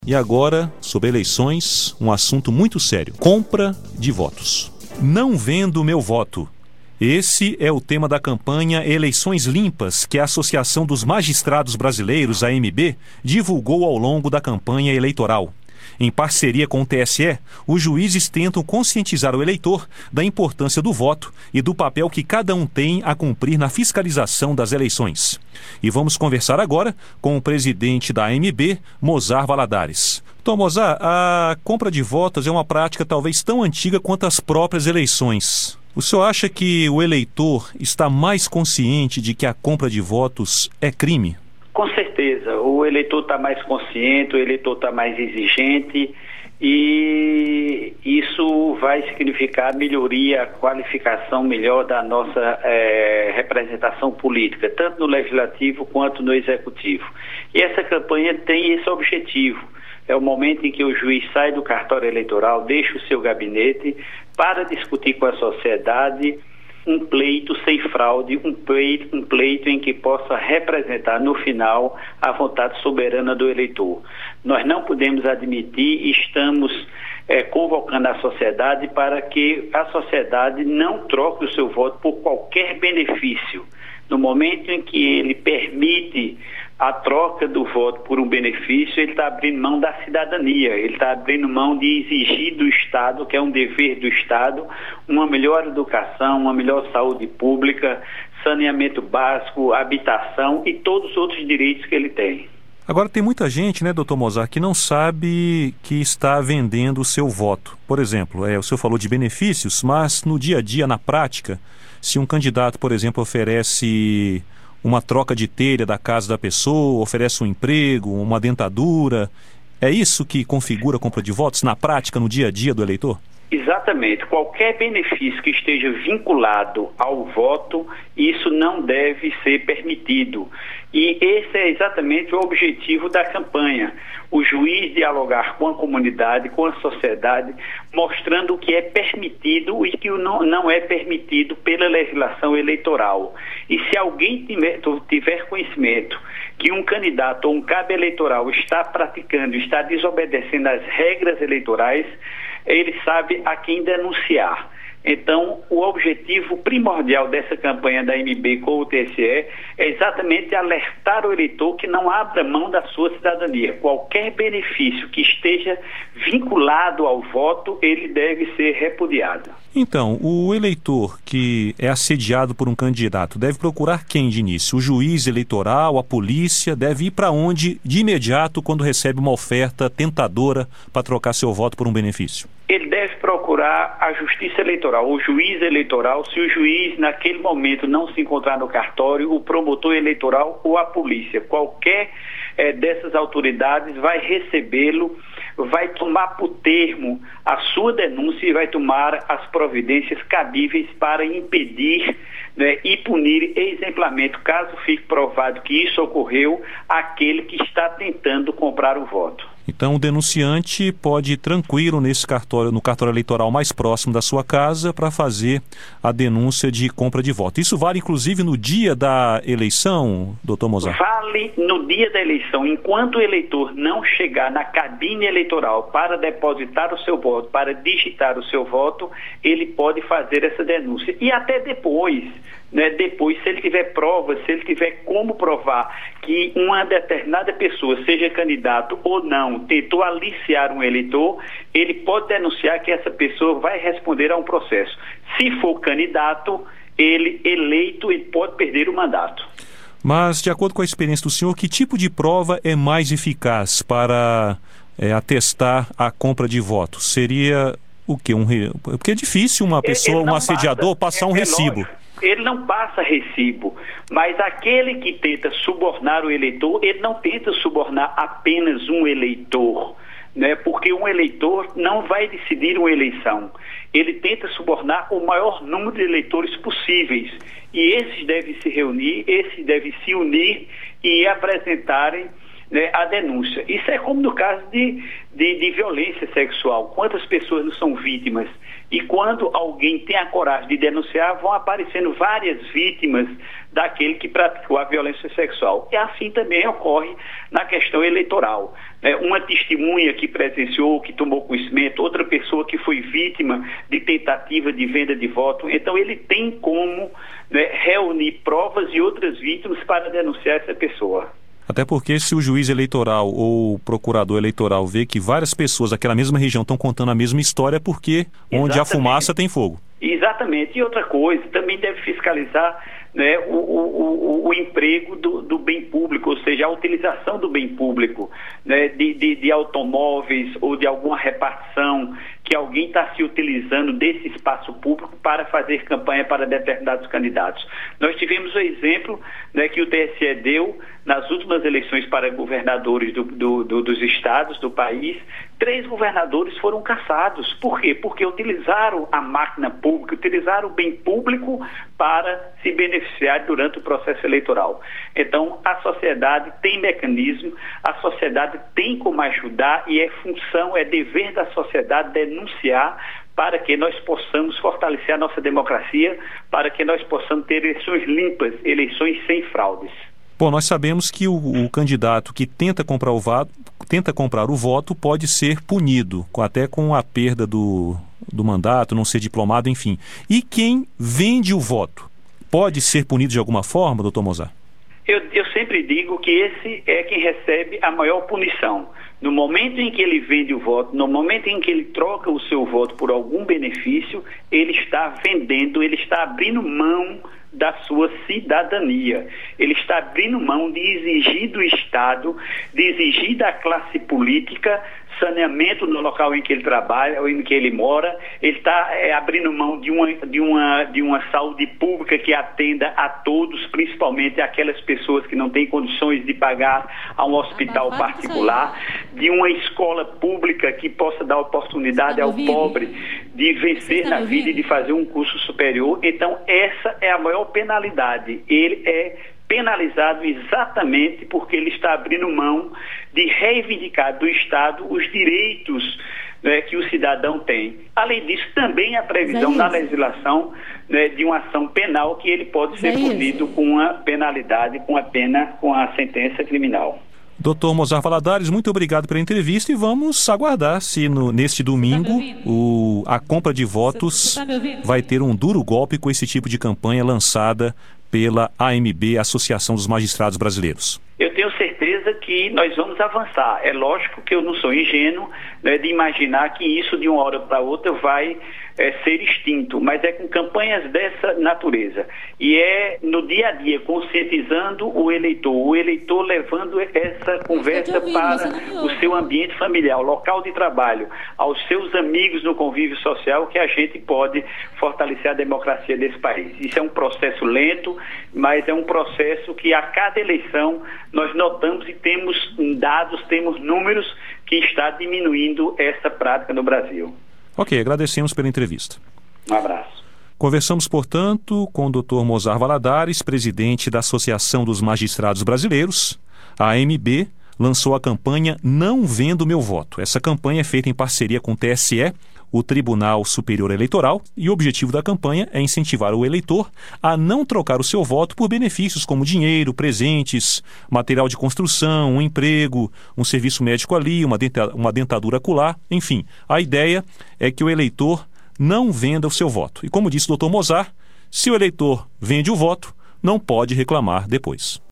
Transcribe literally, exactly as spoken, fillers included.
E agora, sobre eleições, um assunto muito sério: compra de votos. Não vendo meu voto. Esse é o tema da campanha Eleições Limpas, que a Associação dos Magistrados Brasileiros, A M B, divulgou ao longo da campanha eleitoral. Em parceria com o T S E, os juízes tentam conscientizar o eleitor da importância do voto e do papel que cada um tem a cumprir na fiscalização das eleições. E vamos conversar agora com o presidente da A M B, Mozar Valadares. Então, Mozar, a compra de votos é uma prática talvez tão antiga quanto as próprias eleições. O senhor acha que o eleitor está mais consciente de que a compra de votos é crime? Com certeza, o eleitor está mais consciente, o eleitor está mais exigente e isso vai significar melhoria, qualificação melhor da nossa é, representação política, tanto no legislativo quanto no executivo. E essa campanha tem esse objetivo. É o momento em que o juiz sai do cartório eleitoral, deixa o seu gabinete para discutir com a sociedade um pleito sem fraude, um pleito, um pleito em que possa representar no final a vontade soberana do eleitor. Nós não podemos admitir e estamos é, convocando a sociedade para que a sociedade não troque o seu voto por qualquer benefício. No momento em que ele permite a troca do voto por um benefício, ele está abrindo mão da cidadania, ele está abrindo mão de exigir do Estado, que é um dever do Estado, uma melhor educação, uma melhor saúde pública, saneamento básico, habitação e todos os outros direitos que ele tem. Agora, tem muita gente, né, doutor Mozar, que não sabe que está vendendo o seu voto. Por exemplo, é, o senhor falou de benefícios, mas no dia a dia, na prática, se um candidato, por exemplo, oferece uma troca de telha da casa da pessoa, oferece um emprego, uma dentadura, é isso que configura a compra de votos na prática, no dia a dia do eleitor? Exatamente. Qualquer benefício que esteja vinculado ao voto, isso não deve ser permitido. E esse é exatamente o objetivo da campanha. O juiz dialogar com a comunidade, com a sociedade, mostrando o que é permitido e que não, não é permitido pela legislação eleitoral. E se alguém tiver, tiver conhecimento que um candidato ou um cabo eleitoral está praticando, está desobedecendo às regras eleitorais, ele sabe a quem denunciar. Então, o objetivo primordial dessa campanha da A M B com o T S E é exatamente alertar o eleitor que não abra mão da sua cidadania. Qualquer benefício que esteja vinculado ao voto, ele deve ser repudiado. Então, o eleitor que é assediado por um candidato deve procurar quem de início? O juiz eleitoral, a polícia? Deve ir para onde de imediato quando recebe uma oferta tentadora para trocar seu voto por um benefício? Ele deve procurar a justiça eleitoral, o juiz eleitoral. Se o juiz naquele momento não se encontrar no cartório, o promotor eleitoral ou a polícia, qualquer eh, dessas autoridades vai recebê-lo, vai tomar por termo a sua denúncia e vai tomar as providências cabíveis para impedir, né, e punir exemplarmente, caso fique provado que isso ocorreu, aquele que está tentando comprar o voto. Então o denunciante pode ir tranquilo nesse cartório, no cartório eleitoral mais próximo da sua casa para fazer a denúncia de compra de voto. Isso vale inclusive no dia da eleição, doutor Mozar? Vale no dia da eleição. Enquanto o eleitor não chegar na cabine eleitoral para depositar o seu voto, para digitar o seu voto, ele pode fazer essa denúncia. E até depois, né, depois, se ele tiver prova, se ele tiver como provar que uma determinada pessoa, seja candidato ou não, tentou aliciar um eleitor, ele pode denunciar que essa pessoa vai responder a um processo. Se for candidato, ele eleito e pode perder o mandato. Mas, de acordo com a experiência do senhor, que tipo de prova é mais eficaz para é, atestar a compra de votos? Seria o quê? Um re... Porque é difícil uma pessoa, um assediador, passar um recibo. Ele não passa recibo, mas aquele que tenta subornar o eleitor, ele não tenta subornar apenas um eleitor, né? Porque um eleitor não vai decidir uma eleição. Ele tenta subornar o maior número de eleitores possíveis. E esses devem se reunir, esses devem se unir e apresentarem né, a denúncia. Isso é como no caso de, de, de violência sexual. Quantas pessoas não são vítimas? E quando alguém tem a coragem de denunciar, vão aparecendo várias vítimas daquele que praticou a violência sexual. E assim também ocorre na questão eleitoral. Né? Uma testemunha que presenciou, que tomou conhecimento, outra pessoa que foi vítima de tentativa de venda de voto. Então ele tem como, né, reunir provas e outras vítimas para denunciar essa pessoa. Até porque se o juiz eleitoral ou o procurador eleitoral vê que várias pessoas daquela mesma região estão contando a mesma história, é porque onde há fumaça tem fogo. Exatamente. E outra coisa, também deve fiscalizar, né, o, o, o, o emprego do, do bem público, ou seja, a utilização do bem público, né, de, de, de automóveis ou de alguma repartição que alguém está se utilizando desse espaço público para fazer campanha para determinados candidatos. Nós tivemos o exemplo, né, que o T S E deu nas últimas eleições para governadores do, do, do, dos estados do país. Três governadores foram cassados. Por quê? Porque utilizaram a máquina pública, utilizaram o bem público para se beneficiar durante o processo eleitoral. Então, a sociedade tem mecanismo, a sociedade tem como ajudar e é função, é dever da sociedade denunciar para que nós possamos fortalecer a nossa democracia, para que nós possamos ter eleições limpas, eleições sem fraudes. Bom, nós sabemos que o, o candidato que tenta comprar o, voto, tenta comprar o voto pode ser punido, até com a perda do, do mandato, não ser diplomado, enfim. E quem vende o voto pode ser punido de alguma forma, doutor Mozart? Eu, eu sempre digo que esse é quem recebe a maior punição. No momento em que ele vende o voto, no momento em que ele troca o seu voto por algum benefício, ele está vendendo, ele está abrindo mão da sua cidadania. Ele está abrindo mão de exigir do Estado, de exigir da classe política saneamento no local em que ele trabalha ou em que ele mora. Ele está é, abrindo mão de uma, de, uma, de uma saúde pública que atenda a todos, principalmente aquelas pessoas que não têm condições de pagar a um hospital particular, de uma escola pública que possa dar oportunidade ao pobre de vencer na vida e de fazer um curso superior. Então, essa é a maior penalidade. Ele é penalizado exatamente porque ele está abrindo mão de reivindicar do Estado os direitos, né, que o cidadão tem. Além disso, também a previsão na legislação, né, de uma ação penal que ele pode ser punido com uma penalidade, com a pena, com a sentença criminal. doutor Mozart Valadares, muito obrigado pela entrevista e vamos aguardar se no, neste domingo o, a compra de votos vai ter um duro golpe com esse tipo de campanha lançada pela A M B, Associação dos Magistrados Brasileiros. Eu tenho certeza que nós vamos avançar. É lógico que eu não sou ingênuo, né, de imaginar que isso de uma hora para outra vai é, ser extinto, mas é com campanhas dessa natureza. E é no dia a dia, conscientizando o eleitor, o eleitor levando essa conversa ouvindo, para o seu ambiente familiar, o local de trabalho, aos seus amigos no convívio social, que a gente pode fortalecer a democracia desse país. Isso é um processo lento, mas é um processo que a cada eleição nós notamos e temos dados, temos números que está diminuindo essa prática no Brasil. Ok, agradecemos pela entrevista. Um abraço. Conversamos, portanto, com o doutor Mozart Valadares, presidente da Associação dos Magistrados Brasileiros. A A M B lançou a campanha Não Vendo Meu Voto. Essa campanha é feita em parceria com o T S E, o Tribunal Superior Eleitoral, e o objetivo da campanha é incentivar o eleitor a não trocar o seu voto por benefícios como dinheiro, presentes, material de construção, um emprego, um serviço médico ali, uma, denta- uma dentadura acolá, enfim. A ideia é que o eleitor não venda o seu voto. E como disse o doutor Mozart, se o eleitor vende o voto, não pode reclamar depois.